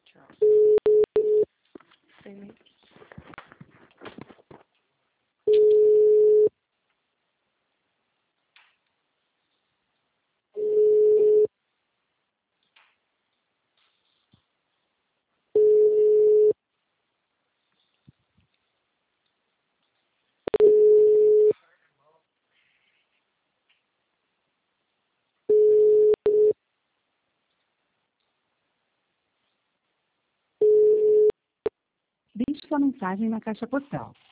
Charles. See me? Deixe sua mensagem na caixa postal.